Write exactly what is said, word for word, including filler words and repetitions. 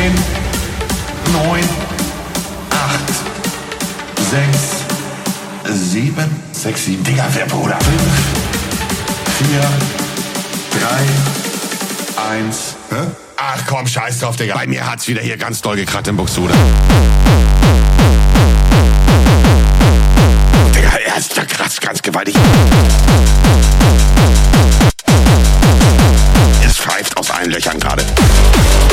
zehn, neun, acht, sechs, sieben, sechs, sieben, Digga, wer Bruder? fünf, vier, drei, eins. Hä? Ach komm, scheiß drauf, Digga. Bei mir hat's wieder hier ganz doll gekratzt im Buxude. Digga, er ist ja kratzt ganz gewaltig. Es pfeift aus allen Löchern gerade.